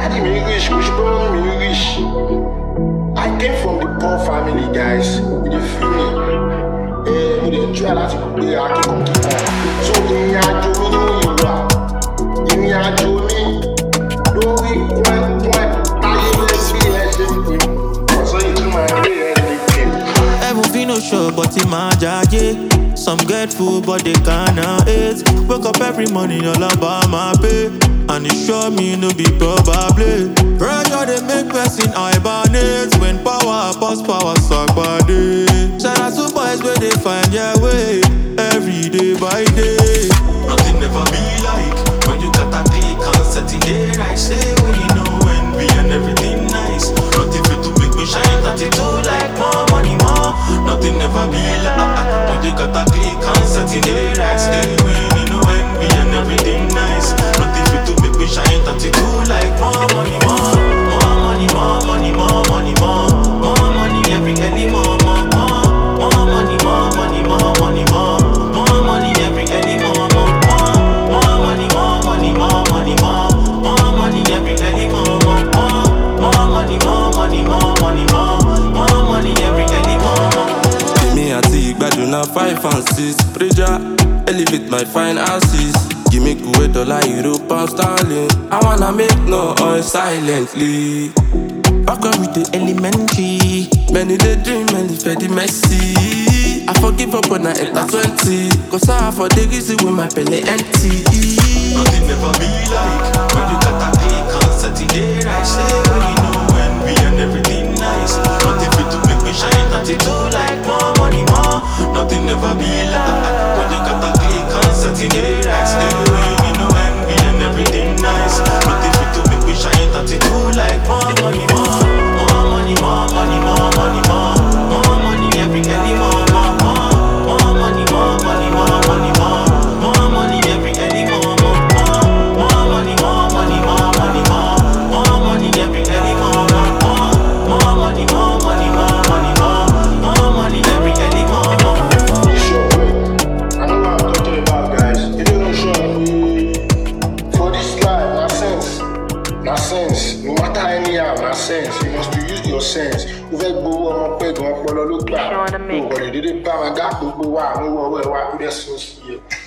Daddy me rich, Kushbon me rich. I came from the poor family, guys. You feel me? We dey try láti gbé akíkan kíkan. So ìrìn àjò mi nínú ìwà, ìrìn àjò mi lórí pọ́ẹ́pọ́ẹ́ táyé lẹ́sí ẹ̀ṣẹ̀ mi. Ọ̀sán yìí tún máa gbé ẹ̀ ní pé. Everything no sure, but it my jaje. Some get food, but they cannot eat. Wake up every morning, all about my pay. And it sure me no be probably. Pressure they make person hibernate. When power pass power suck body. Shout out to boys where they find their way. Every day by day. Nothing never be like when you got a click and set in there. I say when you know envy and everything nice. Nothing fit to make me shine 32 like more money more. Nothing never be like when you got a click and set in there. I say when you know envy and everything nice. Nothing fit to make me shine 32 like more money more. More money more money more money more. More money every early more more more. More money more money more money more. More money every early more more more. More money more money more money more. More money every early more more more. More money more money more money more. More money every early more more. Me a take Baduna 5 and 6 Preja, elevate my fine asses. Give me Kuwait dollar, euro, pound sterling. I wanna make no noise silently. Back up with the elementary. Many they dream, many fed the messy. I forgive up when I enter 20. Cause I for the reason when my belly empty. Nothing never be like when you got a click and set in there. I say when you know envy and everything nice. Nothing fit to make me shine 32 like more money more. Nothing never be like when you got a click and set in there. I say when you know envy and everything nice. Nothing fit to make me shine 32 like more money more. More money more money more money more. More money every early more more more. More money more money more money more. More money every early more more more. More money more money more money more. More money every early more more more. More money more money more money more. More money every early more more. Sure, wait. I know what I'm talking about, guys. If you don't show me for this life, na sense. Na sense. No matter anyhow, na sense. You must to use your sense. You fẹ́ gbowó ọmọ pé gan ọpọlọ ló gbà. O kò lè dédé bá wọn gá gbogbo wa àwọn owó ọwọ́ ẹ̀ wá kúrẹ́ sọ́ọ̀sì yẹn.